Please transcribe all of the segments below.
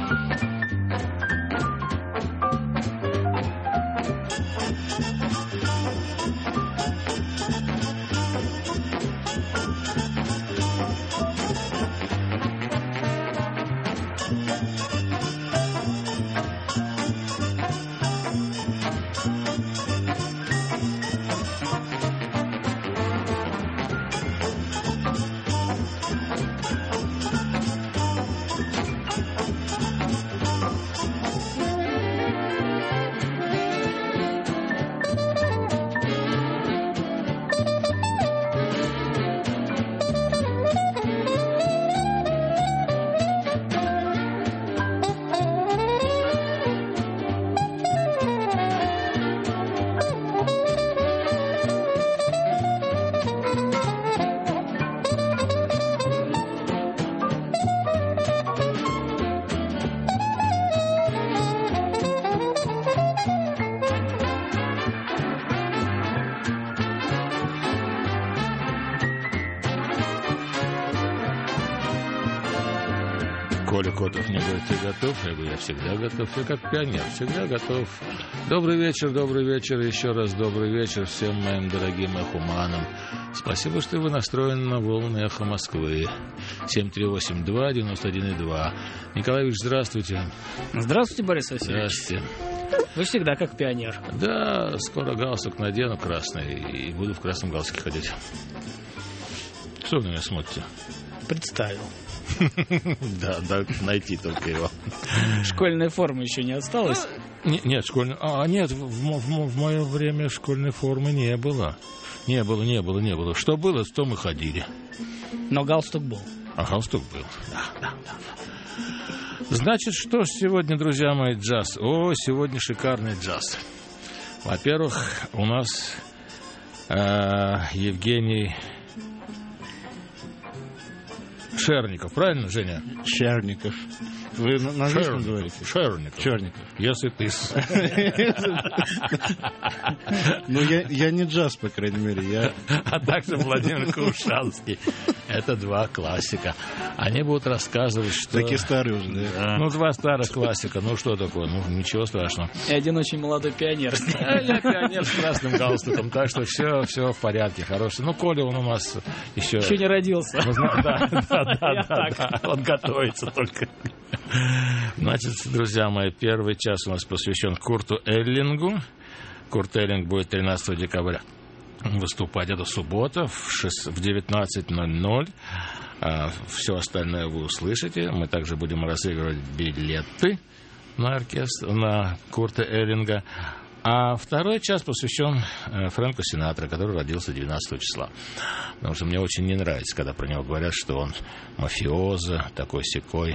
Коля Котов мне говорит: ты готов? Я говорю: я всегда готов. Я как пионер, всегда готов. Добрый вечер, еще раз добрый вечер всем моим дорогим эхуманам. Спасибо, что вы настроены на волны Эхо Москвы. 738-291-2. Николай Ильич, здравствуйте. Здравствуйте, Борис Васильевич. Здравствуйте. Вы всегда как пионер. Да, скоро галстук надену красный и буду в красном галстуке ходить. Что вы на меня смотрите? Представил. Да, найти только его. Школьной формы еще не осталось? Нет, школьной... нет, в мое время школьной формы не было. Не было. Что было, то мы ходили. Но галстук был. А галстук был, да. Значит, что ж сегодня, друзья мои, джаз? Сегодня шикарный джаз. Во-первых, у нас Евгений Шерников, правильно, Женя? Шерников. Вы на английском говорите? Черников. Если ты... Ну, я не джаз, по крайней мере. А также Владимир Кушанский. Это два классика. Они будут рассказывать, что... Такие старые уже, да? Ну, два старых классика. Ну, что такое? Ну, ничего страшного. И один очень молодой пионер. Я пионер с красным галстуком, так что все в порядке, хороший. Ну, Коля, он у нас еще... Еще не родился. Да. Он готовится только. Значит, друзья мои, первый час у нас посвящен Курту Эллингу. Курт Эллинг будет 13 декабря выступать. Это суббота в 19:00. Все остальное вы услышите. Мы также будем разыгрывать билеты на оркестр, на Курта Эллинга. А второй час посвящен Фрэнку Синатра, который родился 19 числа. Потому что мне очень не нравится, когда про него говорят, что он мафиоза, такой-сякой.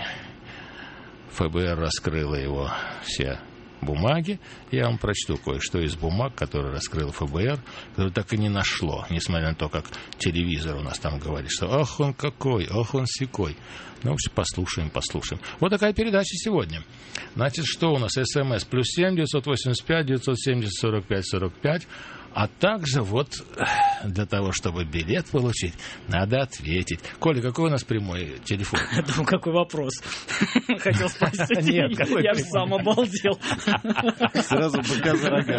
ФБР раскрыло его все бумаги. Я вам прочту кое-что из бумаг, которые раскрыл ФБР, которые так и не нашло, несмотря на то, как телевизор у нас там говорит, что ах он какой, ах он сякой. Ну, в общем, послушаем. Вот такая передача сегодня. Значит, что у нас? СМС +7 985 970 45 45. А также вот для того, чтобы билет получить, надо ответить. Коля, какой у нас прямой телефон? Ну, какой вопрос? Хотел спросить. Нет, я же сам обалдел. Сразу быка за рога.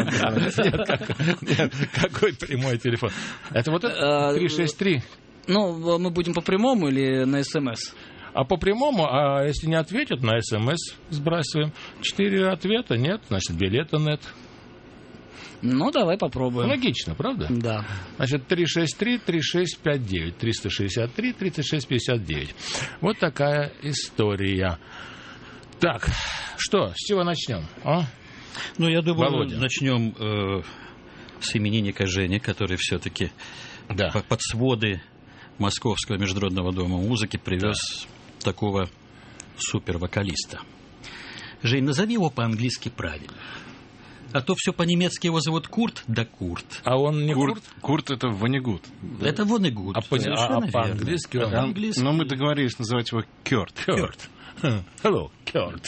Нет, какой прямой телефон? Это вот 363. Ну, мы будем по прямому или на СМС? А по прямому, а если не ответят, на СМС сбрасываем. 4 ответа нет, значит, билета нет. Ну, давай попробуем. Логично, правда? Да. Значит, 363-3659, 363-3659. Вот такая история. Так, что, с чего начнем? Ну, я думаю, Володя. начнем с именинника Жени, который все-таки под своды Московского международного дома музыки привез такого супервокалиста. Жень, назови его по-английски правильно. А то все по-немецки его зовут Курт, да Курт. А он не Курт? Курт это Вонегут. Это Вонегут. А по-английски? Но мы договорились называть его Кёрт. Hello, Кёрт.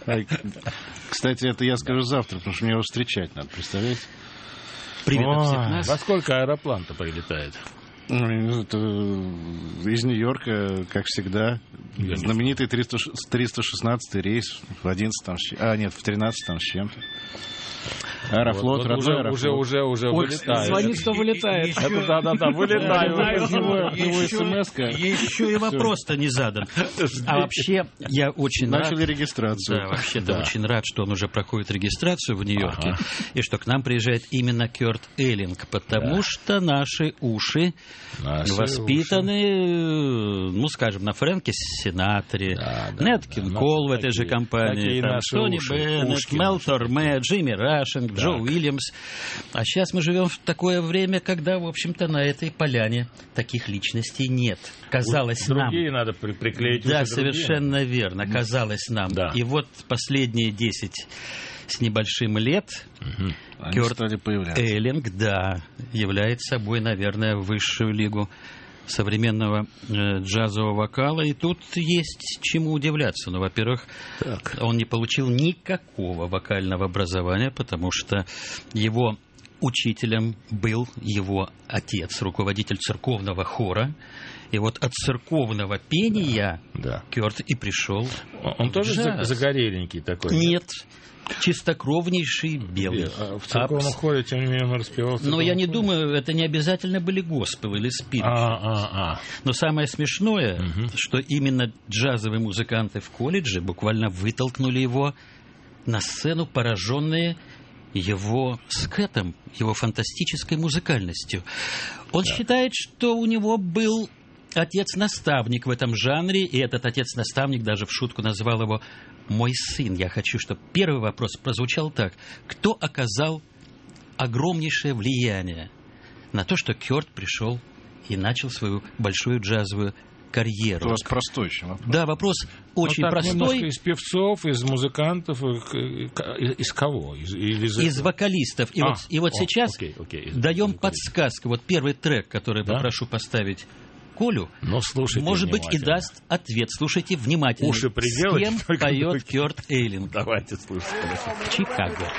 Кстати, это я скажу завтра, потому что мне его встречать надо, представляете? Привет от всех нас. Во сколько аэроплан-то прилетает? Это из Нью-Йорка, как всегда, знаменитый 316 рейс в 11 там, в 13 там с чем-то. Аэрофлот, родной Аэрофлот. Уже вылетает. Звонит, что вылетает. Да, вылетаю. Еще и вопрос-то не задан. А вообще, я очень рад... Начали регистрацию. Да, вообще-то очень рад, что он уже проходит регистрацию в Нью-Йорке, и что к нам приезжает именно Кёрт Эллинг, потому что наши уши воспитаны, ну, скажем, на Фрэнке Синатре, Нэт Кинг Кол в этой же компании, Тони Беннет, Мел Торме, Джимми Рашинг, Джо Уильямс. А сейчас мы живем в такое время, когда, в общем-то, на этой поляне таких личностей нет. Казалось нам. Другие надо приклеить. Да, совершенно верно. Казалось нам. Да. И вот последние 10 с небольшим лет Кёрт Эллинг, да, является собой, наверное, высшую лигу современного джазового вокала, и тут есть чему удивляться. Ну, во-первых, он не получил никакого вокального образования, потому что его учителем был его отец, руководитель церковного хора. И вот от церковного пения Кёрт и пришел. Он тоже загореленький такой? Нет. Чистокровнейший белый. В церковном хоре, тем не менее, он распевал. Но я не думаю, это не обязательно были госпел или спирит. Но самое смешное, что именно джазовые музыканты в колледже буквально вытолкнули его на сцену, пораженные его скэтом, его фантастической музыкальностью. Он считает, что у него был отец-наставник в этом жанре, и этот отец-наставник даже в шутку назвал его «мой сын». Я хочу, чтобы первый вопрос прозвучал так. Кто оказал огромнейшее влияние на то, что Кёрт пришел и начал свою большую джазовую карьеру? У вас простой еще вопрос. Да, вопрос очень простой. Немножко из певцов, из музыкантов, из кого? Из вокалистов. И вот сейчас даем подсказку. Вот первый трек, который попрошу поставить Колю, может быть, и даст ответ. Слушайте внимательно. Уши приделать. С кем поет Кёрт Эллинг? Давайте слушать. Чикаго.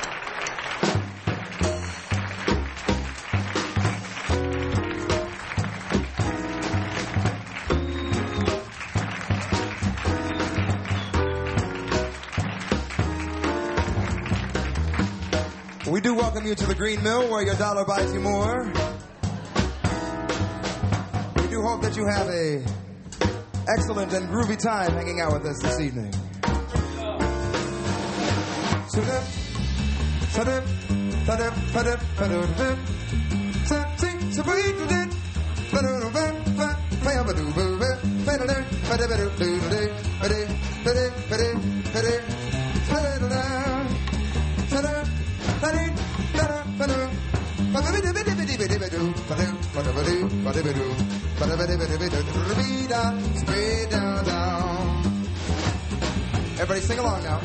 We do welcome you to the Green Mill, where your dollar buys you more. We do hope that you have a excellent and groovy time hanging out with us this evening. Everybody sing along now.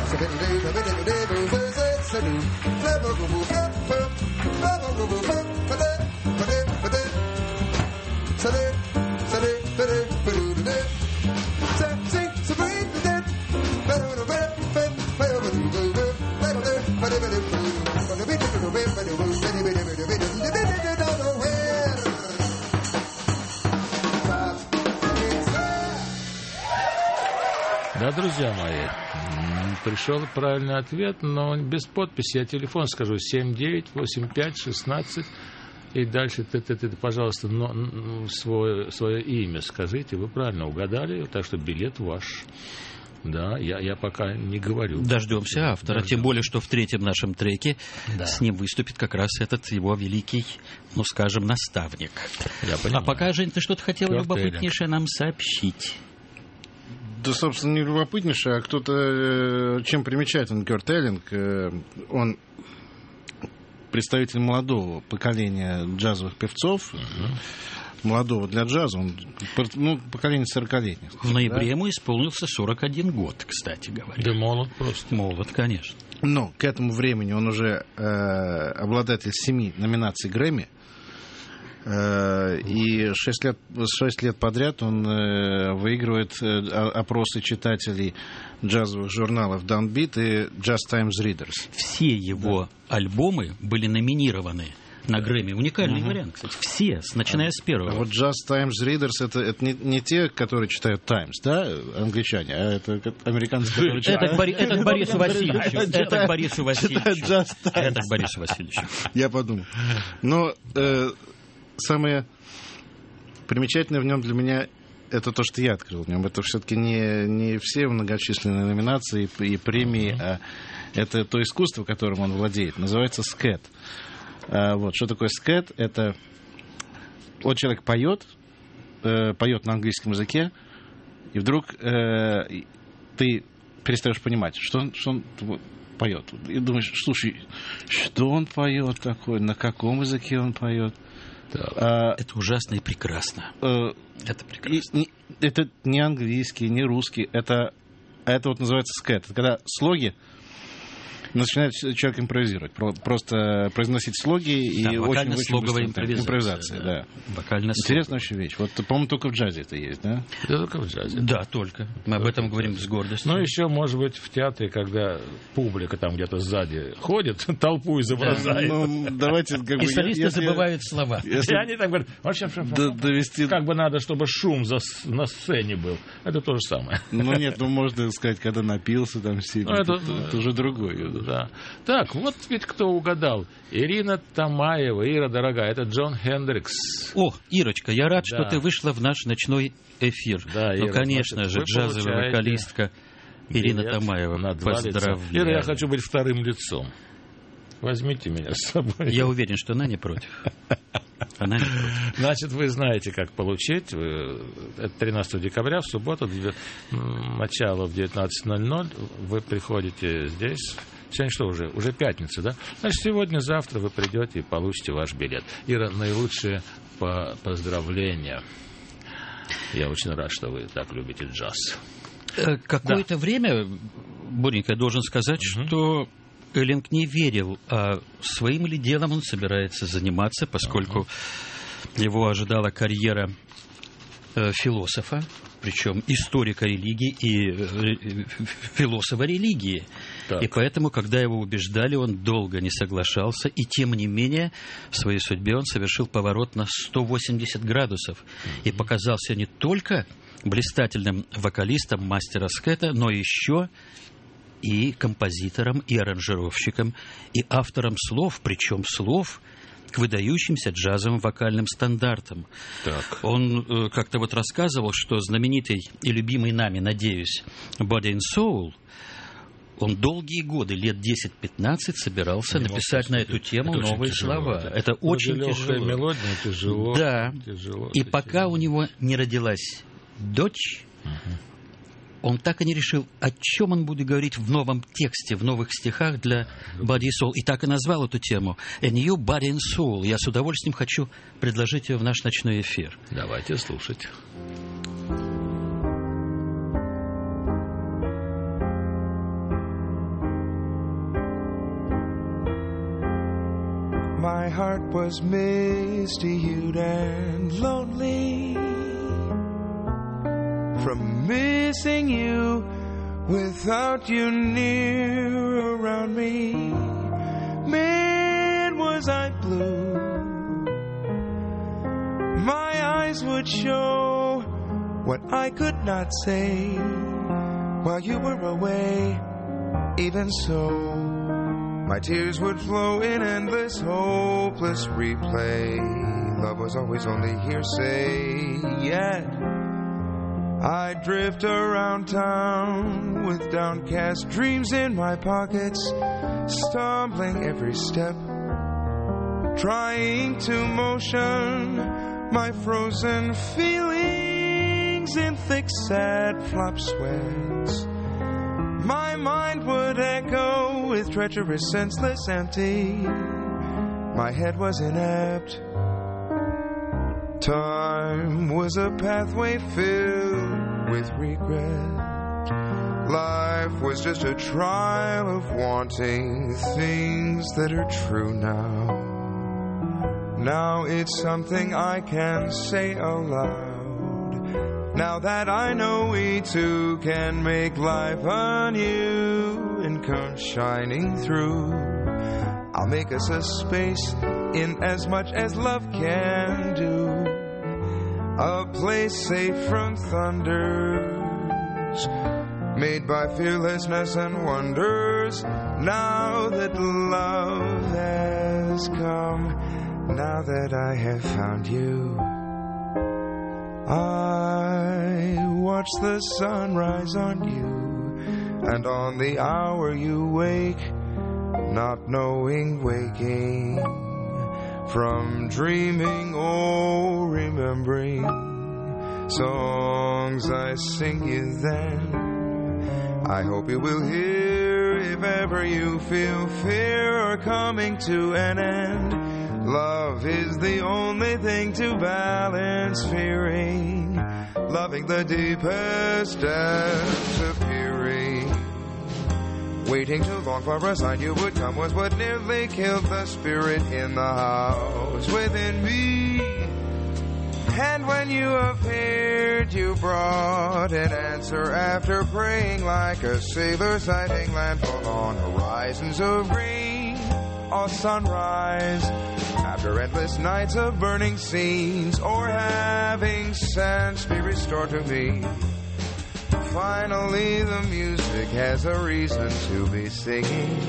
Да, друзья мои, пришел правильный ответ, но без подписи. Я телефон скажу 798516 и дальше пожалуйста, свое имя скажите. Вы правильно угадали, так что билет ваш. Да, я пока не говорю. Дождемся автора, тем более, что в третьем нашем треке с ним выступит как раз этот его великий, ну, скажем, наставник. А пока, Жень, ты что-то хотел любопытнейшее нам сообщить. Да, собственно, не любопытнейшее, а кто-то, чем примечателен Кёрт Эллинг, он представитель молодого поколения джазовых певцов, молодого для джаза, он, поколение 40-летних. В ноябре ему исполнился 41 год, кстати говоря. Да молод просто. Молод, конечно. Но к этому времени он уже обладатель 7 номинаций Грэмми. И 6 лет подряд он выигрывает опросы читателей джазовых журналов Downbeat и Jazz Times Readers. Все его альбомы были номинированы на Грэмми. Уникальный вариант, кстати. Все, начиная с первого. А вот Jazz Times Readers это не те, которые читают Times, да, англичане, а это американцы, которые читают. Это к Борису Васильевичу. Это к Борису Васильевичу. Это к Борису Васильевичу. Я подумал. Но самое примечательное в нем для меня это то, что я открыл в нем. Это все-таки не все многочисленные номинации и премии, а это то искусство, которым он владеет. Называется скэт. Вот, что такое скэт? Это вот человек поет на английском языке, и вдруг ты перестаешь понимать, что он поет. И думаешь, слушай, что он поет такое, на каком языке он поет? Это ужасно и прекрасно. Это прекрасно. Это не английский, не русский. Это вот называется скэт. Это когда слоги начинает человек импровизировать. Просто произносить слоги и вокально-слоговая импровизация. Да. Интересная очень вещь. Вот, по-моему, только в джазе это есть, да? Только в джазе. Да, только. Мы об этом говорим с гордостью. Ну, еще, может быть, в театре, когда публика там где-то сзади ходит, толпу изображает. Ну, давайте... И солисты забывают слова. И они так говорят, как бы надо, чтобы шум на сцене был. Это то же самое. Ну, нет, можно сказать, когда напился, там сидит. Это уже другое. Да. Так, вот ведь кто угадал. Ирина Тамаева. Ира, дорогая, это Джон Хендрикс. О, Ирочка, я рад, что ты вышла в наш ночной эфир. Да, Ира, конечно же, джазовая вокалистка Ирина Тамаева. Поздравляю. Ира, я хочу быть вторым лицом. Возьмите меня с собой. Я уверен, что она не против. Она не против. Значит, вы знаете, как получить. Это 13 декабря, в субботу, начало в 19:00. Вы приходите здесь. Сегодня что уже? Уже пятница, да? Значит, сегодня-завтра вы придете и получите ваш билет. Ира, наилучшие поздравления. Я очень рад, что вы так любите джаз. Какое-то время, Боренька, я должен сказать, что Эллинг не верил, а своим ли делом он собирается заниматься, поскольку его ожидала карьера философа, причем историка религии и философа религии. Так. И поэтому, когда его убеждали, он долго не соглашался, и тем не менее в своей судьбе он совершил поворот на 180 градусов и показался не только блистательным вокалистом мастера скэта, но еще и композитором, и аранжировщиком, и автором слов, причем слов к выдающимся джазовым вокальным стандартам. Так. Он как-то вот рассказывал, что знаменитый и любимый нами, надеюсь, Body and Soul, он долгие годы, лет 10-15, собирался написать на эту тему новые слова. Да. Это очень тяжело. Мелодия, тяжело. Да. Тяжело, и пока у него не родилась дочь, он так и не решил, о чем он будет говорить в новом тексте, в новых стихах для Body and Soul. И так и назвал эту тему A New Body and Soul. Я с удовольствием хочу предложить ее в наш ночной эфир. Давайте слушать. My heart was misty-hued and lonely from missing you without you near around me. Man, was I blue. My eyes would show what I could not say while you were away. Even so, my tears would flow in endless, hopeless replay. Love was always only hearsay, yet I drift around town with downcast dreams in my pockets, stumbling every step, trying to motion my frozen feelings in thick, sad flop sweats. My mind would echo with treacherous, senseless, empty. My head was inept. Time was a pathway filled with regret. Life was just a trial of wanting things that are true now. Now it's something I can say aloud. Now that I know we two can make life anew and come shining through, I'll make us a space in as much as love can do. A place safe from thunders, made by fearlessness and wonders. Now that love has come, now that I have found you, I watch the sunrise on you, and on the hour you wake, not knowing waking from dreaming or remembering songs I sing you then. I hope you will hear if ever you feel fear or coming to an end. Love is the only thing to balance fearing, loving the deepest disappearing. Waiting too long for a sign you would come was what nearly killed the spirit in the house within me. And when you appeared, you brought an answer after praying like a sailor sighting landfall on horizons of green or sunrise. After endless nights of burning scenes, or having sense be restored to me, finally the music has a reason to be singing.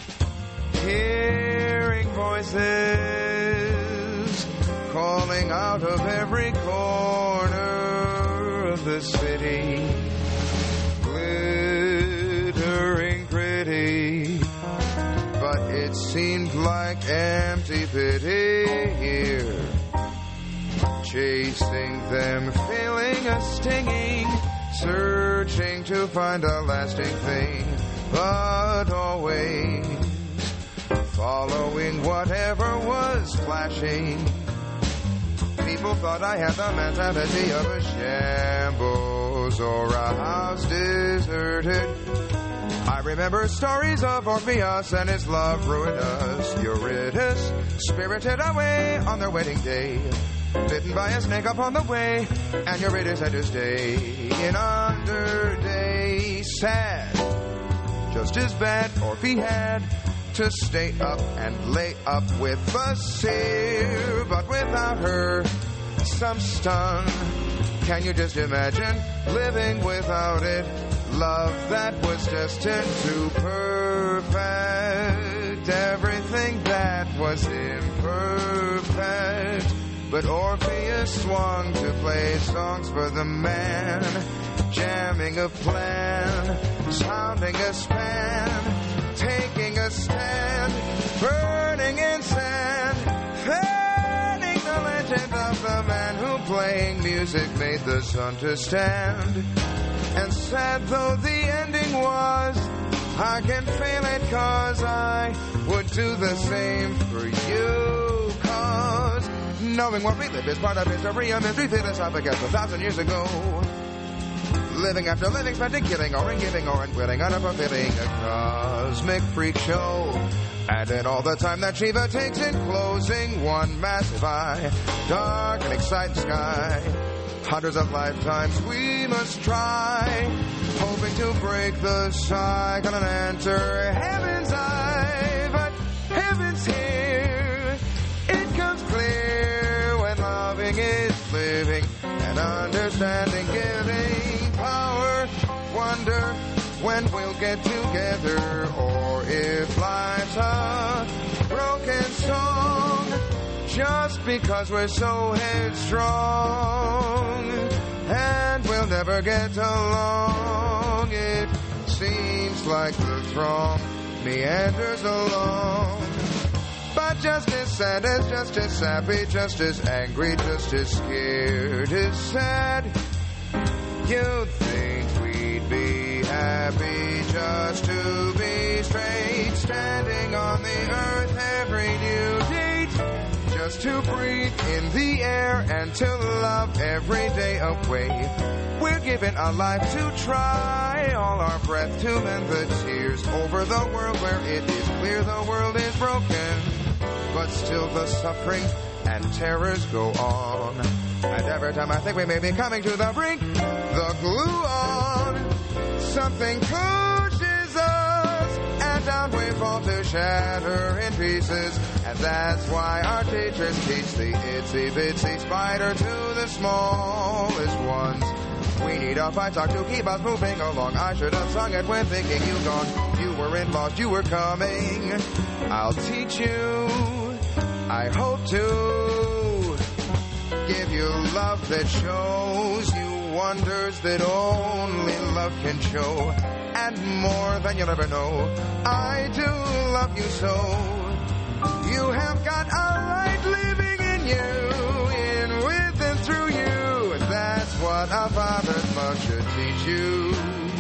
Hearing voices calling out of every corner of the city, glittering pretty, but it seemed like empty pity here. Chasing them, feeling a stinging, searching to find a lasting thing, but always following whatever was flashing. People thought I had the mentality of a shambles or a house deserted. I remember stories of Orpheus and his love ruined us. Eurydice spirited away on their wedding day, bitten by a snake upon the way, and Eurydice had to stay in underday. Sad, just as bad, Orphe had to stay up and lay up with the seer, but without her, some stun. Can you just imagine living without it? Love that was destined to perfect everything that was imperfect. But Orpheus swung to play songs for the man, jamming a plan, sounding a span, taking a stand, burning in sand, fanning the legend of the man who playing music made the sun to stand. And sad though the ending was, I can feel it 'cause I would do the same for you. 'Cause knowing what we live is part of history, a mystery philosophic as 1,000 years ago. Living after living, spending, killing, or in giving, or in quitting, unfulfilling, a cosmic freak show. And in all the time that Shiva takes in closing one massive eye, dark and exciting sky, hundreds of lifetimes we must try, hoping to break the cycle and enter heaven's eye. But heaven's here, it comes clear when loving is living and understanding giving power. Wonder when we'll get together, or if life's a broken song, just because we're so headstrong and we'll never get along. It seems like the throng meanders along, but just as sad as, just as sappy, just as angry, just as scared as sad. You'd think we'd be happy just to be straight, standing on the earth every new date, just to breathe in the air and to love every day away. We're given a life to try, all our breath to mend the tears over the world where it is clear the world is broken, but still the suffering and terrors go on. And every time I think we may be coming to the brink, the glue on, something pushes us, and down we fall to shatter in pieces. And that's why our teachers teach the itsy bitsy spider to the smallest ones. We need a fight talk to keep us moving along. I should have sung it when thinking you gone. You were in lost, you were coming. I'll teach you, I hope to give you love that shows you wonders that only love can show, and more than you'll ever know. I do love you so. You have got a light living in you, in, with, and through you. That's what a father's love should teach you.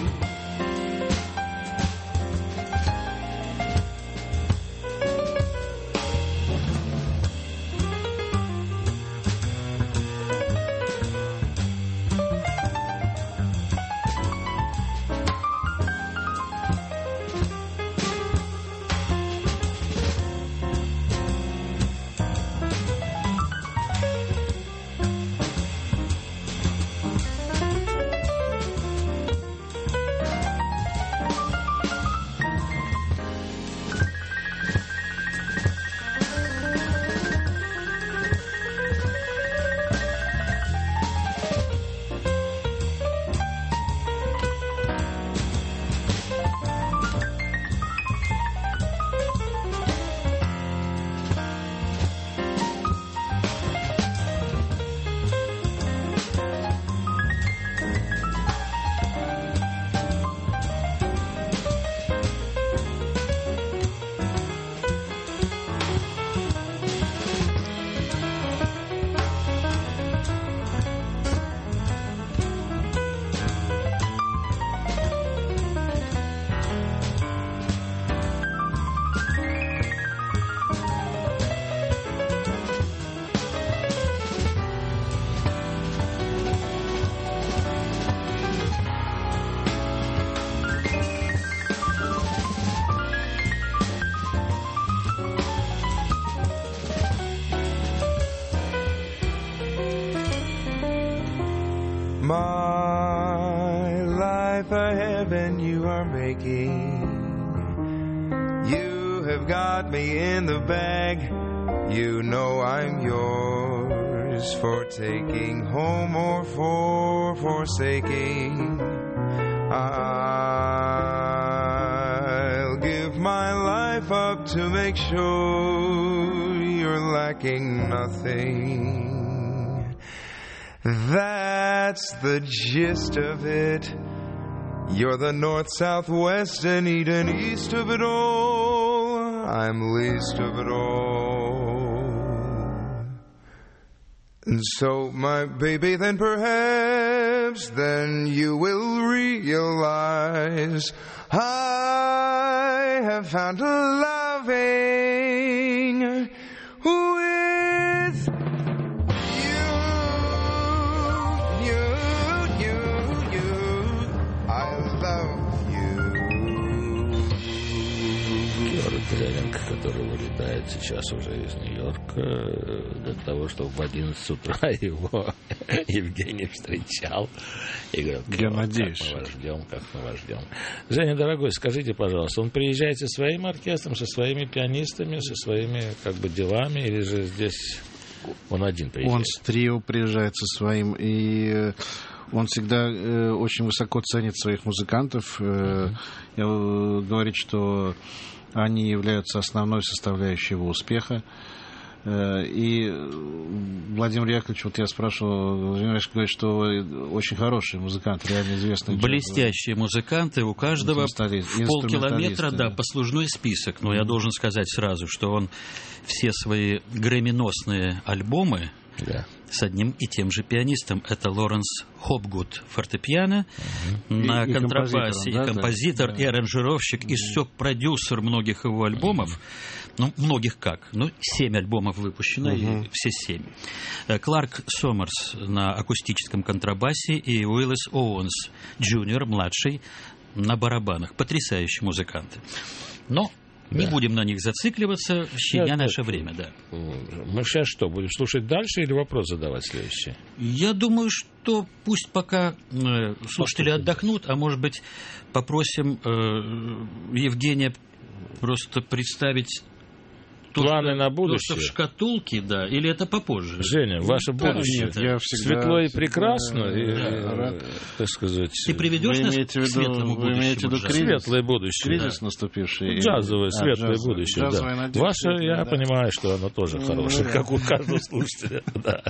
My life a heaven you are making. You have got me in the bag. You know I'm yours for taking home or for forsaking. I'll give my life up to make sure you're lacking nothing. That's the gist of it. You're the north, south, west, and Eden, east of it all. I'm least of it all. And so, my baby, then perhaps then you will realize I have found a loving with you. Курт Эллинг, который вылетает сейчас уже из Нью-Йорка для того, чтобы в 11 утра его Евгений встречал. И говорил, я надеюсь. Как мы вас ждем. Женя, дорогой, скажите, пожалуйста, он приезжает со своим оркестром, со своими пианистами, со своими как бы делами, или же здесь он один приезжает? Он с трио приезжает со своим, и он всегда очень высоко ценит своих музыкантов. Говорит, что они являются основной составляющей его успеха. И Владимир Яковлевич, вот я спрашивал, Владимир Яковлевич говорит, что очень хороший музыкант, реально известный. Блестящие музыканты, у каждого в полкилометра, да, послужной список. Но я должен сказать сразу, что он все свои грэмми-носные альбомы с одним и тем же пианистом. Это Лоренс Хопгуд, фортепиано, на контрабасе, и композитор, и аранжировщик, и сок-продюсер многих его альбомов. Ну, многих как. Ну, 7 альбомов выпущено, и все 7. Кларк Сомерс на акустическом контрабасе и Уиллис Оуэнс, Джуниор, младший, на барабанах. Потрясающие музыканты. Но не будем на них зацикливаться, щадя наше время, да. Мы сейчас что, будем слушать дальше или вопрос задавать следующий? Я думаю, что пусть пока слушатели отдохнут, а может быть попросим Евгения просто представить планы на будущее. То, что в шкатулке, да, или это попозже? Женя, ваше будущее. Нет, я всегда светло и прекрасно, и, так сказать... Ты приведешь нас к светлому будущему? Вы имеете в виду светлое будущее. Кризис наступивший? Джазовое, светлое будущее, да. Ваше, я понимаю, что оно тоже хорошее, как у каждого слушателя.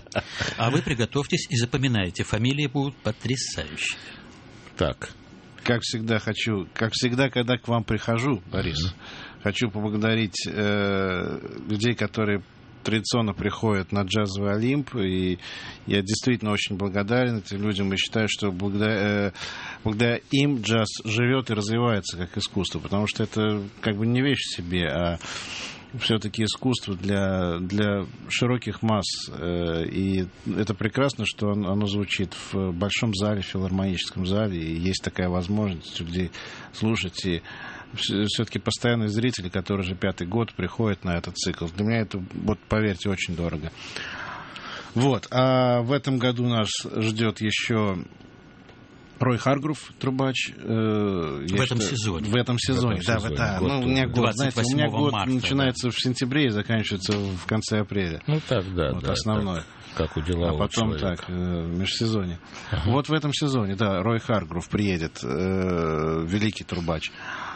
А вы приготовьтесь и запоминайте, фамилии будут потрясающие. Так. Как всегда, когда к вам прихожу, Борис, хочу поблагодарить людей, которые традиционно приходят на джазовый Олимп, и я действительно очень благодарен этим людям, и считаю, что благодаря им джаз живет и развивается как искусство, потому что это как бы не вещь в себе, а все-таки искусство для широких масс, и это прекрасно, что оно звучит в большом зале, в филармоническом зале, и есть такая возможность у людей слушать, и все-таки постоянные зрители, которые уже 5-й год приходят на этот цикл. Для меня это, вот поверьте, очень дорого. Вот. А в этом году нас ждет еще Рой Харгрув, трубач. В этом сезоне. В этом сезоне, да. Ну, у меня год, знаете, у меня год марта, начинается в сентябре и заканчивается в конце апреля. Ну так, да. Вот основной. Как у делового А потом человека. так, межсезонье. Вот в этом сезоне, да, Рой Харгрув приедет, великий трубач.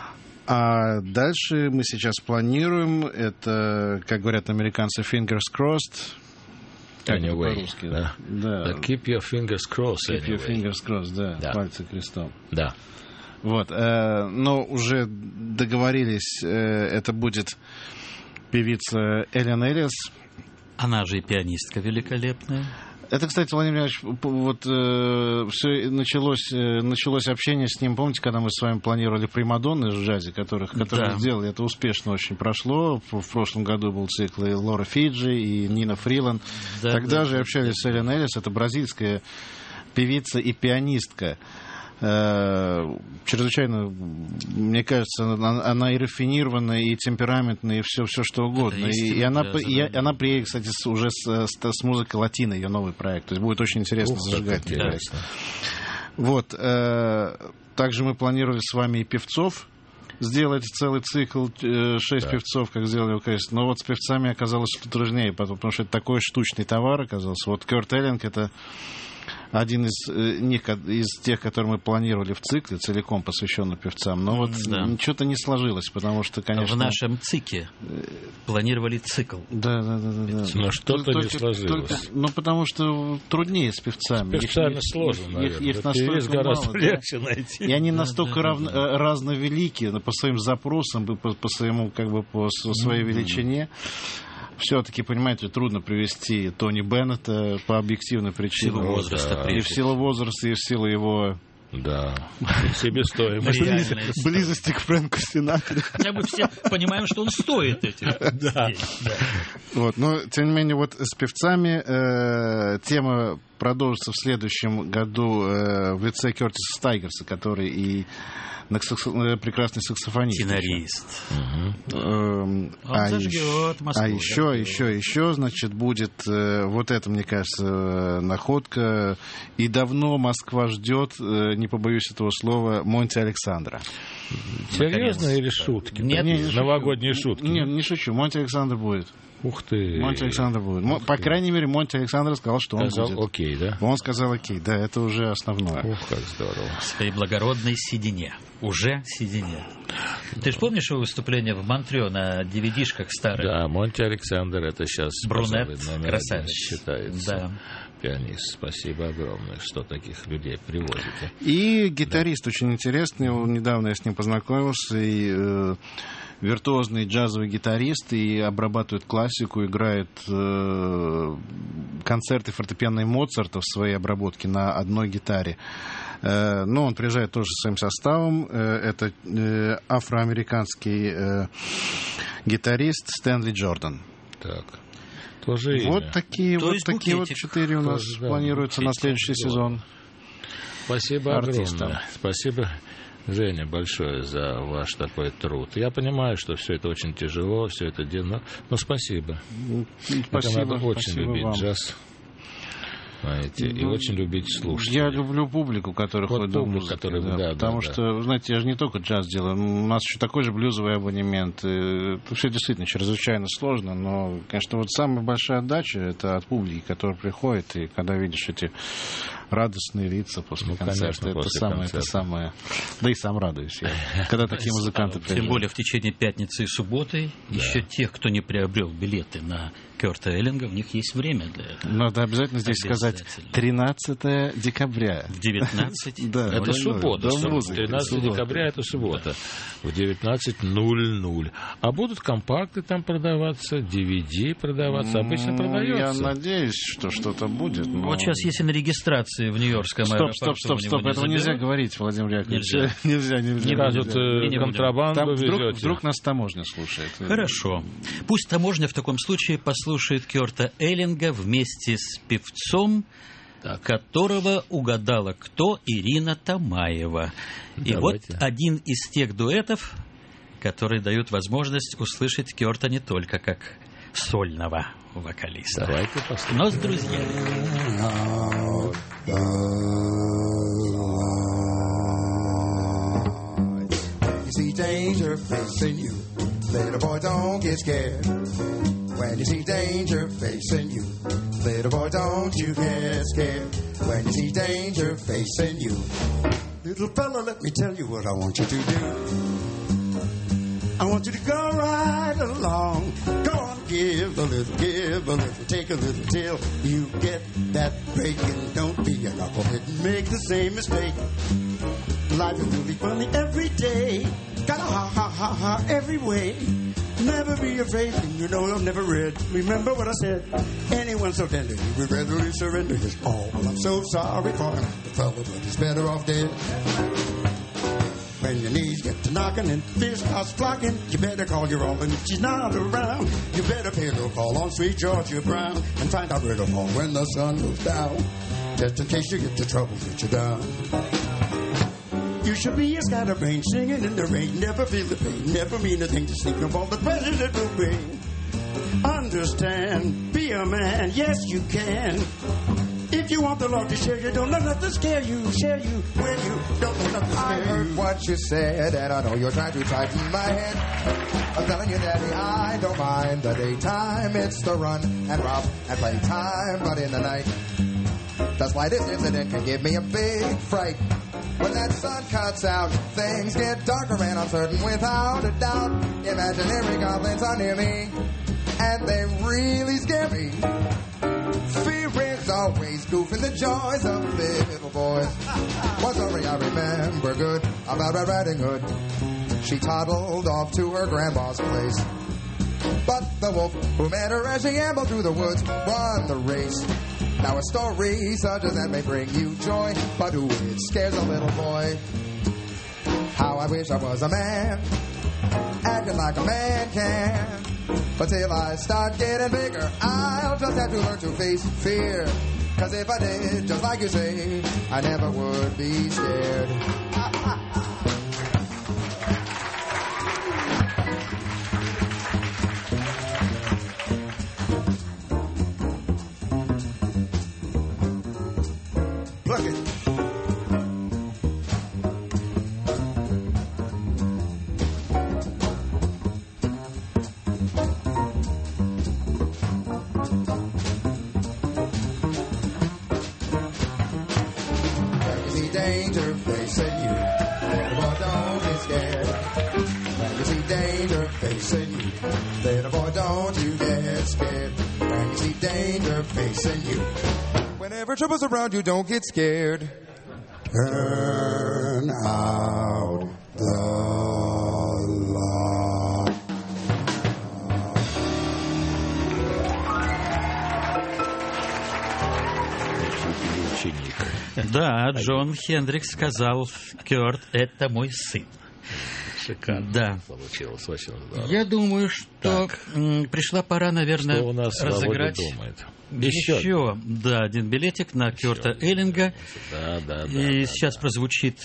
А дальше мы сейчас планируем, это, как говорят американцы, fingers crossed. Anyway, по-русски, да. Keep your fingers crossed. Keep your fingers crossed, да. Пальцы крестом. Да. Вот, но уже договорились, это будет певица Эллен Эллис. Она же и пианистка великолепная. Это, кстати, Владимир Ильич, вот все началось общение с ним. Помните, когда мы с вами планировали примадонны в джазе, которые сделали, это успешно очень прошло. В прошлом году был цикл и Лора Фиджи, и Нина Фриланд. Тогда же общались с Эллен Эллис, это бразильская певица и пианистка. Чрезвычайно, мне кажется, она и рафинированная, и темпераментная, и все что угодно. И она приедет, кстати, уже с музыкой латино, ее новый проект. То есть будет очень интересно зажигать. Вот. Также мы планировали с вами и певцов сделать целый цикл, 6 певцов, как сделали в КС. Но вот с певцами оказалось труднее, потому что это такой штучный товар оказался. Вот Курт Эллинг — это один из тех, которые мы планировали в цикле, целиком посвященный певцам. Но вот что-то не сложилось, потому что, конечно... В нашем цикле планировали цикл. Да. Но что-то не сложилось. Потому что труднее с певцами. С певцами сложно, наверное. Их настолько гораздо мало, легче найти. И они настолько разновелики по своим запросам, по своему, как бы, по своей величине. Все-таки, понимаете, трудно привести Тони Беннета по объективной причине. В силу возраста. И в силу возраста, и в силу его... Да, себестоимость. Близости к Фрэнку Синатре. Хотя бы все понимаем, что он стоит этих. Да. Вот, но, тем не менее, вот с певцами тема продолжится в следующем году в лице Кертиса Стайгерса, который и прекрасный саксофонист. Тенорист. А еще, значит, будет вот это, мне кажется, находка. И давно Москва ждет, не побоюсь этого слова, Монти Александра. Серьезно или шутки? Нет, новогодние шутки. Нет, не шучу. Монти Александр будет. Ух ты. Монти Александр будет. По крайней мере, Монти Александр сказал, что он будет. Окей, да? Он сказал окей, да, это уже основное. Ух, как здорово. В своей благородной седине. Уже седине. Ты же помнишь его выступление в Монтрео на DVD-шках старых? Да, Монти Александр, это сейчас брюнет, номер красавец. Считается. Да. Пианист. Спасибо огромное, что таких людей привозите. И гитарист очень интересный. Недавно я с ним познакомился. И виртуозный джазовый гитарист. И обрабатывает классику, играет концерты фортепианной Моцарта в своей обработке на одной гитаре. Но он приезжает тоже своим составом. Это афроамериканский гитарист Стэнли Джордан. Так. Тоже вот имя. такие вот 4 у нас планируются на следующий сезон. Спасибо огромное. Спасибо, Женя, большое за ваш такой труд. Я понимаю, что все это очень тяжело, все это дело, но спасибо. Спасибо. Это надо очень любить вам. Джаз. Знаете, и очень любить слушать. Я люблю публику, которая ходит до музыки. Потому что, знаете, я же не только джаз делаю. У нас еще такой же блюзовый абонемент. Это все действительно чрезвычайно сложно. Но, конечно, вот самая большая отдача — это от публики, которая приходит. И когда видишь эти радостные лица после концерта, это самое. Да и сам радуюсь я, когда такие музыканты приезжают. Тем более в течение пятницы и субботы еще тех, кто не приобрел билеты на Кёрта Эллинга, в них есть время для этого. Надо обязательно здесь сказать 13 декабря. В 19. Да, это суббота. 13 декабря это суббота. В 19:00. А будут компакты там продаваться, DVD продаваться? Обычно продается. Я надеюсь, что что-то будет. Но... Вот сейчас, если на регистрации в Нью-Йоркском аэропорту... Стоп. Этого нельзя говорить, Владимир Яковлевич. Нельзя. Тут контрабанду везете. Вдруг нас таможня слушает. Хорошо. Пусть таможня в таком случае послушает Кёрта Эллинга вместе с певцом, которого угадала кто? Ирина Тамаева. И вот один из тех дуэтов, которые дают возможность услышать Кёрта не только как сольного вокалиста, давайте послушаем, но с друзьями. See danger facing you, little boy, don't get scared. When you see danger facing you, little boy, don't you get scared. When you see danger facing you, little fella, let me tell you what I want you to do. I want you to go right along. Go on, give a little, take a little till you get that break. And don't be a knucklehead and make the same mistake. Life is really funny every day. Gotta ha every way. Never be afraid, and you know I've never read. Remember what I said. Anyone so tender, he would readily surrender his all. I'm so sorry for him, the fellow, but he's better off dead. When your knees get to knocking and fear starts flocking, you better call your own, and if she's not around, you better pay a little call on sweet Georgia Brown and find out where to fall when the sun goes down, just in case you get the trouble get you down. You should be a scatterbrain, singing in the rain, never feel the pain, never mean a thing to sleep upon the pleasures it will bring. Understand, be a man, yes you can. If you want the Lord to share you, don't let nothing scare you, share you when you don't let nothing scare you. I heard what you said, and I know you're trying to tighten my head. I'm telling you, Daddy, I don't mind the daytime. It's the run and rob and play time, but in the night, the slightest incident can give me a big fright. When that sun cuts out, things get darker and uncertain without a doubt. Imaginary goblins are near me, and they really scare me. Fear is always goofing the joys of little boys. One story I remember good about Red Riding Hood. She toddled off to her grandma's place, but the wolf who met her as she ambled through the woods won the race. Now a story such as that may bring you joy, but who it scares a little boy. How I wish I was a man, acting like a man can. But till I start getting bigger, I'll just have to learn to face fear. 'Cause if I did, just like you say, I never would be scared. danger facing you. Little boy, don't you get scared when you see danger facing you. Whenever trouble's around you, don't get scared. Turn out the light. Да, Джон Хендрикс сказал: Кёрт, это мой сын. Шикарно. Да. Получилось очень здорово. Я думаю, что пришла пора, наверное, что у нас разыграть думает? еще один билетик на Кёрта Эллинга. Да. И сейчас прозвучит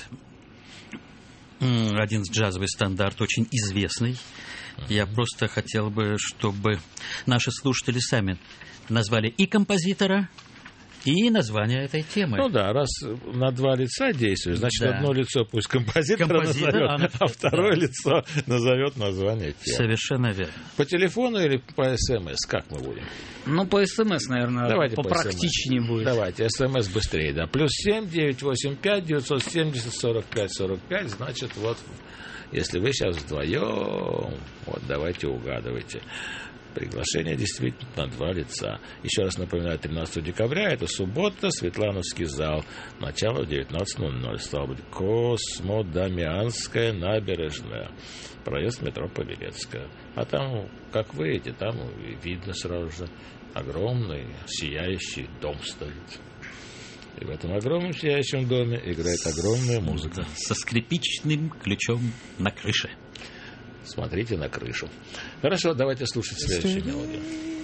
один джазовый стандарт, очень известный. Я просто хотел бы, чтобы наши слушатели сами назвали и композитора, и название этой темы. Ну да, раз на два лица действует, значит, одно лицо пусть композитора назовет, а второе лицо назовет название темы. Совершенно верно. По телефону или по СМС? Как мы будем? Ну, по СМС, наверное, давайте попрактичнее будет. Давайте, СМС быстрее, да. +7 985 970 45 45. Значит, вот, если вы сейчас вдвоем, вот, давайте угадывайте. Приглашение действительно на два лица. Еще раз напоминаю, 13 декабря, это суббота, Светлановский зал. Начало в 19:00. Стало быть, Космодемьянская набережная. Проезд метро Павелецкая. А там, как выйдете, там видно сразу же огромный сияющий дом стоит. И в этом огромном сияющем доме играет огромная музыка. Со скрипичным ключом на крыше. Смотрите на крышу. Хорошо, давайте слушать следующую мелодию.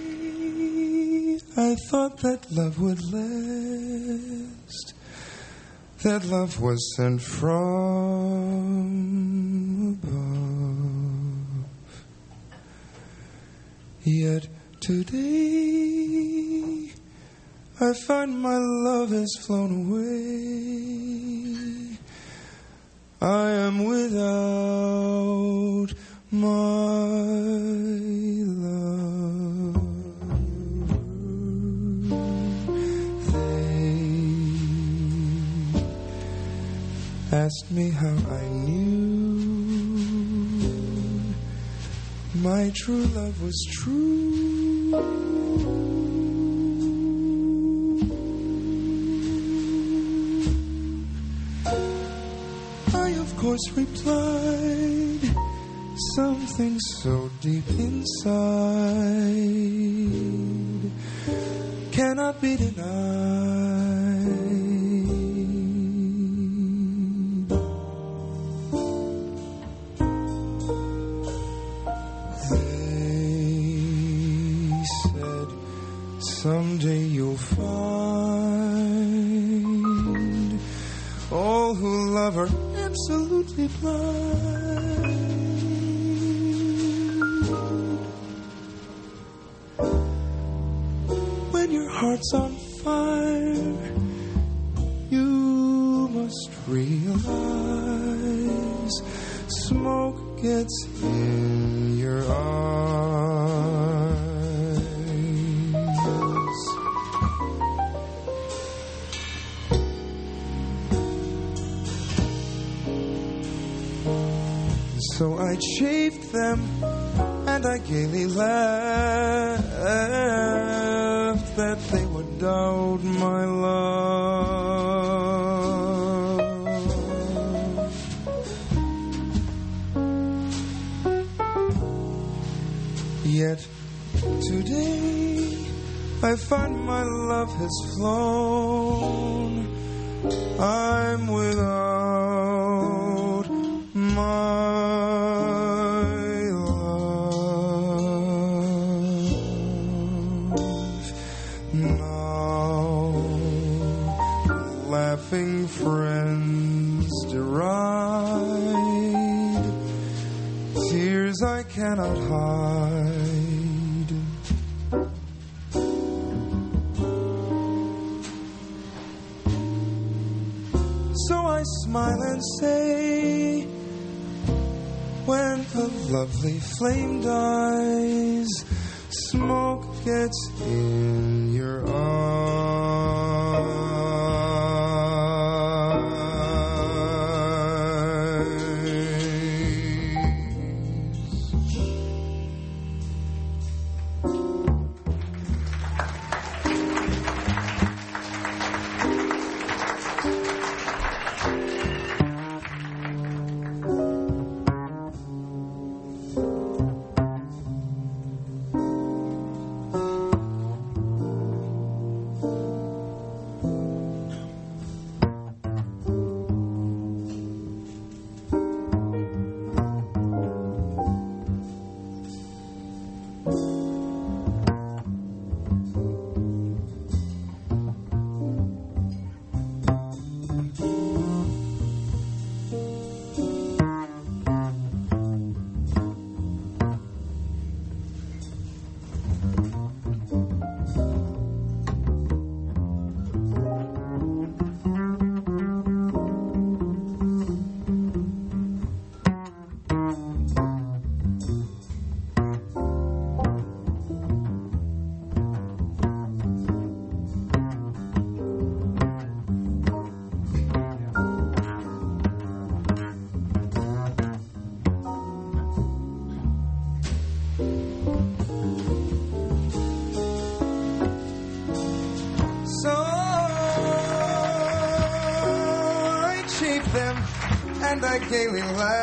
I thought that love would last, that love was sent from above. Yet today I find my love has flown away. I am without my love. They asked me how I knew my true love was true. I of course replied, something so deep inside cannot be denied. They said, someday you'll find all who love are absolutely blind. When your heart's on fire, you must realize smoke gets in your eyes. So I chaffed them and I gaily laughed that they would doubt my love. Yet today I find my love has flown. I'm without my friends deride, tears I cannot hide. So I smile and say, when the lovely flame dies, smoke gets in your eyes. they gaily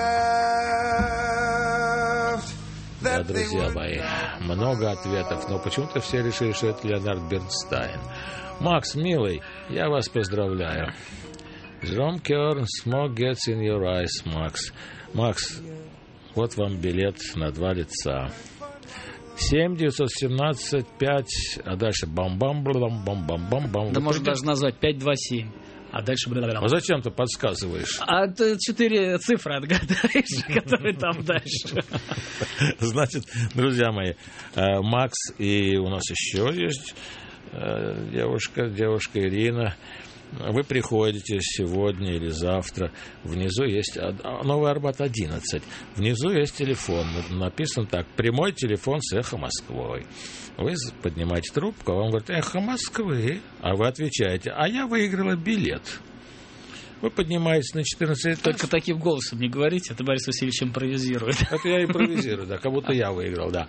laughed. Да, друзья мои, много ответов, но почему-то все решили, что это Леонард Бернстайн. Макс, милый, я вас поздравляю. Jerome Kern, Smoke Gets in Your Eyes, Макс. Макс, вот вам билет на 2 лица. 7-917-5, а дальше бам-бам-бам-бам-бам-бам. Да можно даже назвать 527. А дальше... А зачем ты подсказываешь? А ты 4 цифры отгадаешь, которые там дальше. Значит, друзья мои, Макс, и у нас еще есть девушка Ирина. Вы приходите сегодня или завтра. Внизу есть Новый Арбат 11. Внизу есть телефон. Написано так: прямой телефон с «Эхо Москвы». Вы поднимаете трубку, а вам говорят: «Эхо Москвы». А вы отвечаете: а я выиграла билет. Вы поднимаетесь на 14 этаж. Только таким голосом не говорите, это Борис Васильевич импровизирует. Это я импровизирую, да, как будто я выиграл, да.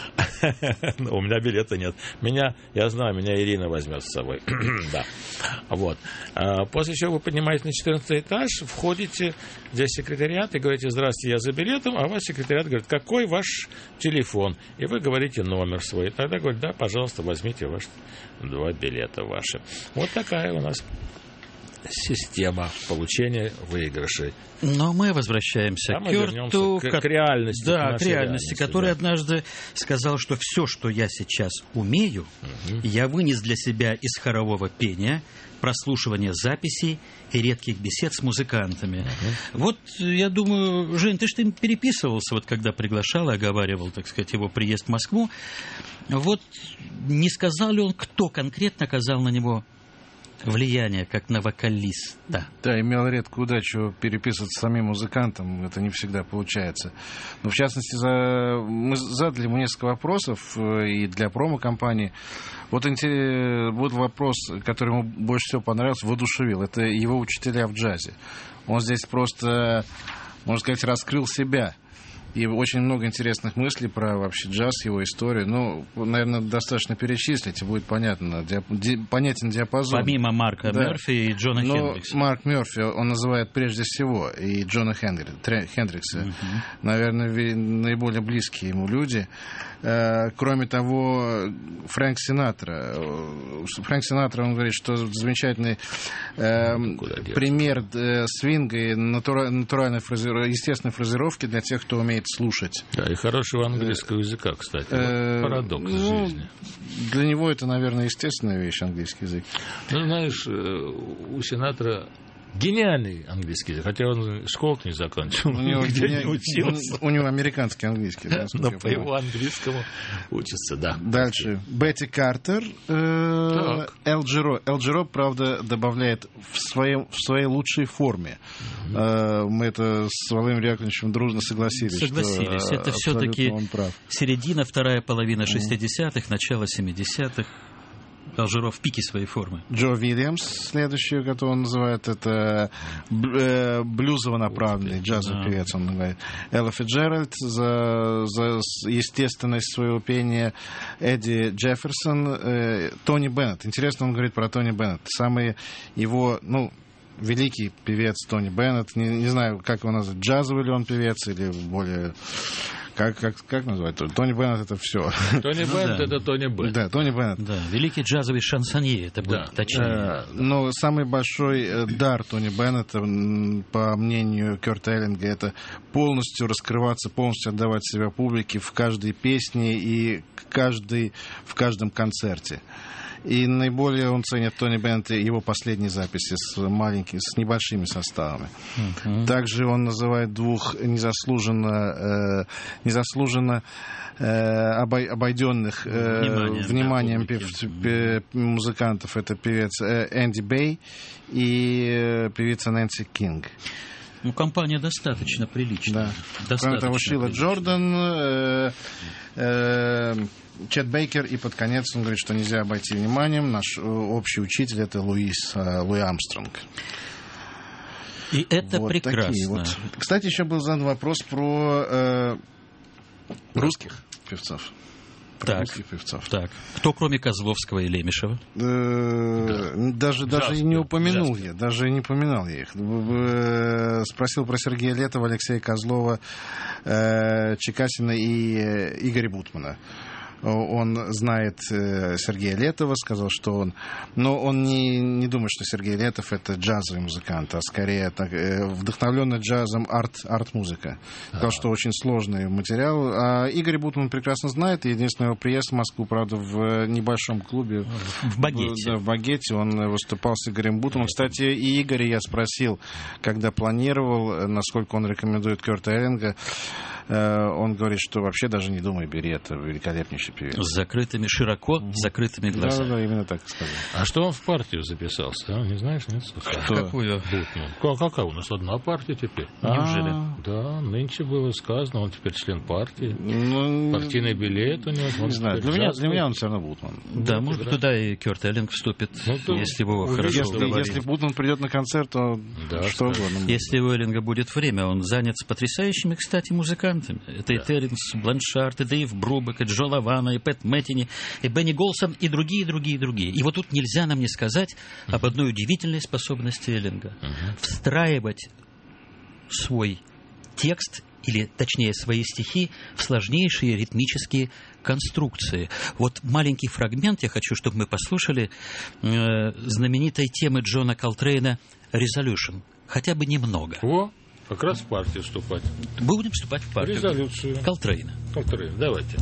У меня билета нет. Я знаю, меня Ирина возьмет с собой. Да. Вот. После чего вы поднимаетесь на 14 этаж, входите, здесь секретариат, и говорите: здравствуйте, я за билетом, а у вас секретариат говорит: какой ваш телефон? И вы говорите номер свой. И тогда говорят: да, пожалуйста, возьмите ваши 2 билета ваши. Вот такая у нас система получения выигрышей. Но мы возвращаемся к Кёрту, к реальности. Да, к реальности, который однажды сказал, что все, что я сейчас умею, я вынес для себя из хорового пения, прослушивания записей и редких бесед с музыкантами. Вот, я думаю, Жень, ты же переписывался, вот когда приглашал и оговаривал, так сказать, его приезд в Москву. Вот не сказал ли он, кто конкретно оказал на него влияние, как на вокалиста? Да, имел редкую удачу переписываться с самим музыкантом, это не всегда получается. Но, в частности, мы задали ему несколько вопросов и для промо-компании. Вот вопрос, который ему больше всего понравился, воодушевил. Это его учителя в джазе. Он здесь просто, можно сказать, раскрыл себя. И очень много интересных мыслей про вообще джаз, его историю. Ну, наверное, достаточно перечислить, и будет понятен диапазон. Помимо Марка Мерфи и Джона Хендрикса. Марк Мерфи, он называет прежде всего, и Джона Хендрикса. Наверное, наиболее близкие ему люди. Кроме того, Фрэнк Синатра. Он говорит, что замечательный пример свинга и натуральной естественной фразировки для тех, кто умеет слушать. Да, и хорошего английского языка, кстати. Парадокс жизни. Для него это, наверное, естественная вещь, английский язык. Ну, знаешь, у Синатра гениальный английский язык, хотя он школу не закончил, нигде не учился. У него американский английский. Да, но по его английскому учится, да. Дальше. Бетти Картер. Эл Джиро, правда, добавляет в своей лучшей форме. Мы это с Владимиром Яковлевичем дружно согласились. Это все-таки середина, вторая половина 60-х, начало 70-х. Эл Джиро в пике своей формы. Джо Уильямс, следующий, который он называет, это блюзово направленный джазовый певец, он говорит. Элла Фитджеральд за естественность своего пения. Эдди Джефферсон, Тони Беннет. Интересно, он говорит про Тони Беннет. Самый его, великий певец Тони Беннет. Не знаю, как его назвать, джазовый ли он певец или более... Как назвать? Тони Беннет — это все. Тони Беннет — это Тони Беннет. Да, Тони Беннет. Да, великий джазовый шансонье, это будет точнее. Но самый большой дар Тони Беннета, по мнению Кёрта Эллинга, это полностью раскрываться, полностью отдавать себя публике в каждой песне и в каждом концерте. И наиболее он ценит Тони Беннета его последние записи с небольшими составами. Также он называет 2 незаслуженно обойденных вниманием музыкантов. Это певец Энди Бэй и певица Нэнси Кинг. Компания достаточно приличная. Да. Кроме того, Шила Джордан, Чет Бейкер, и под конец он говорит, что нельзя обойти вниманием. Наш общий учитель — это Луи Армстронг. И это вот прекрасно. Кстати, еще был задан вопрос про русских певцов. русских певцов. Так. Кто, кроме Козловского и Лемешева? Даже не упомянул я. Даже не упоминал я их. Спросил про Сергея Летова, Алексея Козлова, Чекасина и Игоря Бутмана. Он знает Сергея Летова, сказал, что он... Но он не думает, что Сергей Летов — это джазовый музыкант, а скорее вдохновленный джазом арт-музыка. Сказал, что очень сложный материал. А Игорь Бутман прекрасно знает. Единственный его приезд в Москву, правда, в небольшом клубе. В Багете. Да, в Багете. Он выступал с Игорем Бутманом. Кстати, и Игоря я спросил, когда планировал, насколько он рекомендует Кёрта Эллинга. Он говорит, что вообще даже не думай, бери, это великолепнейший певец. С закрытыми, широко закрытыми глазами. Да, именно так сказал. А что он в партию записался, а? Не знаешь, нет? Какую? Какая у нас одна партия теперь? Неужели? Да, нынче было сказано, он теперь член партии. Партийный билет у него. Не знаю, для меня он все равно Бутман. Да, может быть, туда и Кёрт Эллинг вступит, если его хорошо уговорить. Если Бутман придет на концерт, то что угодно. Если у Эллинга будет время, он занят с потрясающими, кстати, музыкантами. Это и Терренс Бланшард, и Дэйв Брубек, и Джо Лавана, и Пэт Мэттини, и Бенни Голсон, и другие. И вот тут нельзя нам не сказать об одной удивительной способности Эллинга. Встраивать свой текст, или, точнее, свои стихи в сложнейшие ритмические конструкции. Вот маленький фрагмент я хочу, чтобы мы послушали знаменитой темы Джона Колтрейна «Resolution». Хотя бы немного. Как раз в партию вступать. Будем вступать в партию. Резолюцию. Колтрейна. Давайте.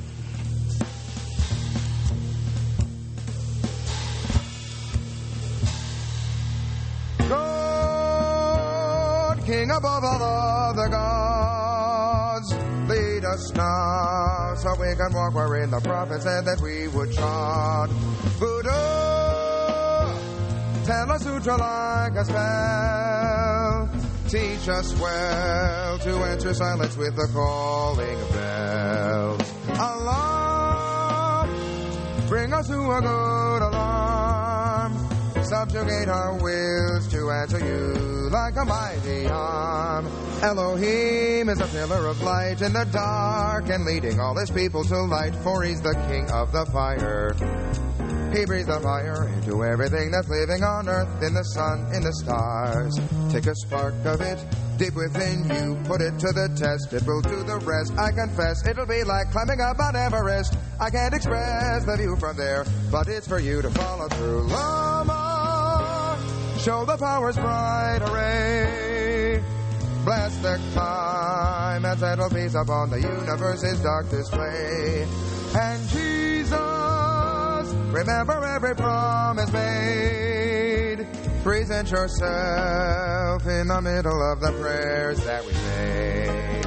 God, King above all other gods, lead us now so we can walk wherein the prophet said that we would trod. Buddha, tell us who to like a spell. Teach us well to enter silence with the calling of bells. Allah, bring us to a good alarm. Subjugate our wills to answer you like a mighty arm. Elohim is a pillar of light in the dark and leading all his people to light, for he's the king of the fire. He breathes the fire into everything that's living on earth, in the sun, in the stars. Take a spark of it deep within you, put it to the test, it will do the rest. I confess, it'll be like climbing up Mount Everest. I can't express the view from there, but it's for you to follow through. Lama, show the power's bright array. Bless the climb and settle peace upon the universe's dark display. And Jesus, remember every promise made. Present yourself in the middle of the prayers that we say.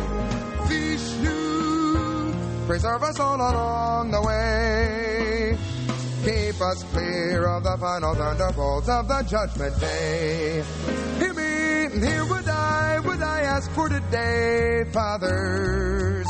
Vishnu, preserve us all along the way. Keep us clear of the final thunderbolts of the judgment day. Hear me, here would I ask for today, fathers.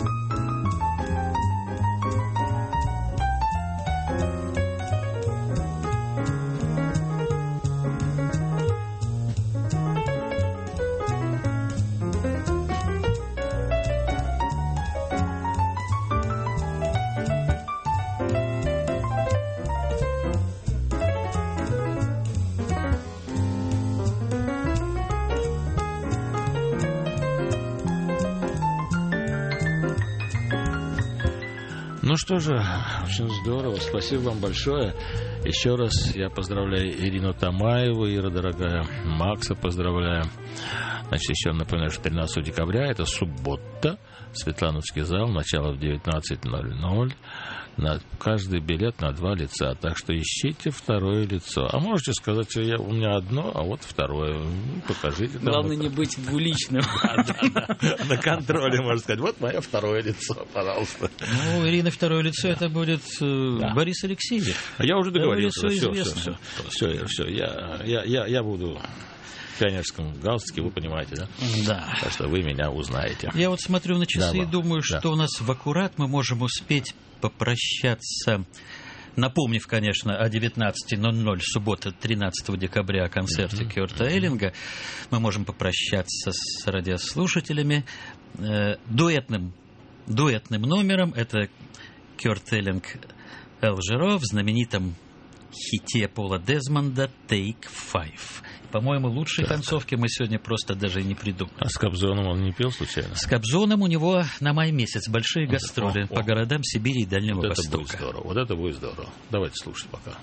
Ну что же, очень здорово. Спасибо вам большое. Еще раз я поздравляю Ирину Тамаеву, Ира, дорогая, Макса поздравляю. Значит, еще напоминаю, что 13 декабря, это суббота, Светлановский зал, начало в 19:00. Каждый билет на 2 лица, так что ищите второе лицо. А можете сказать, у меня одно, а вот второе. Покажите. Главное не быть двуличным. На контроле, можно сказать. Вот мое второе лицо, пожалуйста. Ну, у Ирины второе лицо, это будет Борис Алексеевич. Я уже договорился. Все. Я буду в пионерском галстуке, вы понимаете, да? Да. Так что вы меня узнаете. Я вот смотрю на часы и думаю, что у нас в аккурат мы можем успеть попрощаться, напомнив, конечно, о 19:00, суббота, 13 декабря, о концерте Кёрта Эллинга. Мы можем попрощаться с радиослушателями дуэтным номером. Это Кёрт Эллинг Элжеро в знаменитом хите Пола Дезмонда «Take Five». По-моему, лучшей концовки мы сегодня просто даже не придумали. А с Кобзоном он не пел случайно? С Кобзоном у него на май месяц большие гастроли по городам Сибири и Дальнего вот Востока. Это будет здорово. Вот это будет здорово. Давайте слушать пока.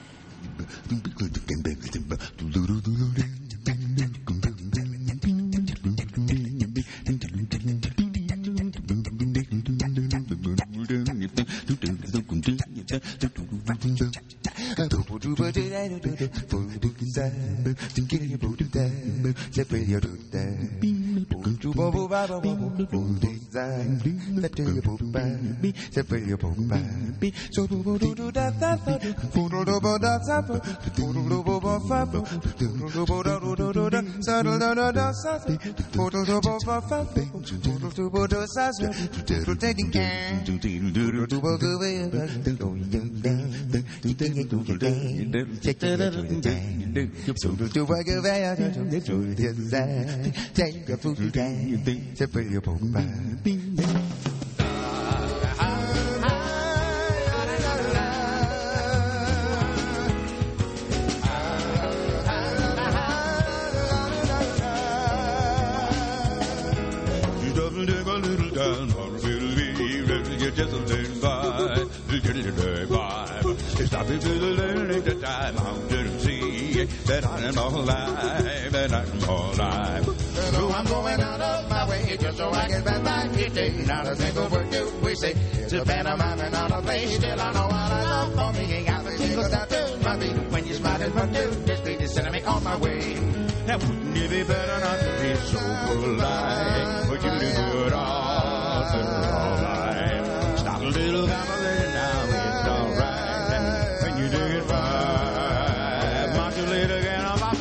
That I'm alive, and I'm alive. So I'm going out of my way just so I can pass by each day. Not a single word do we say. It's a pantomime and not a play. Still I know what I love for me. Ain't got a single step to my feet. When you smile and run to this beat is sending me on my way. Now wouldn't it be better not to be so polite? But you do good all right. Stop a little conversation now, it's alright. When you do it right, modulate again.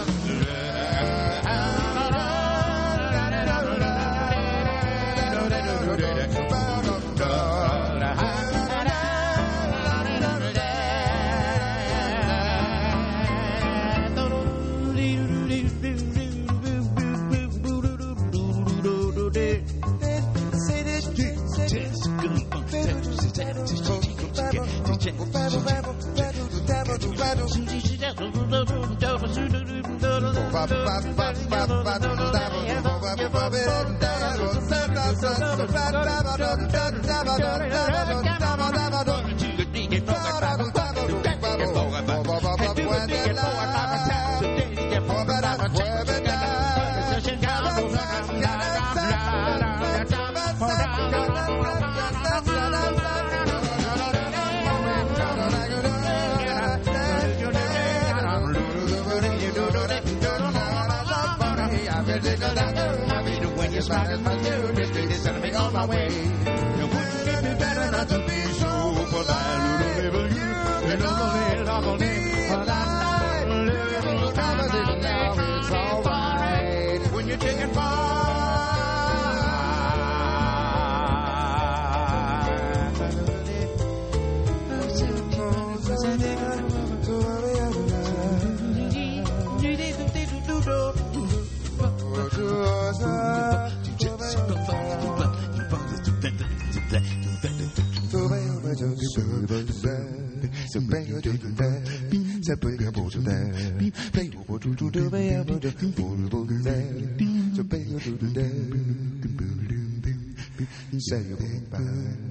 When you smile at my dude, this beat is sending me on my way. Wouldn't it be better not to be so polite? Little you, little little conversation now, it's alright. When you take it far. Say goodbye.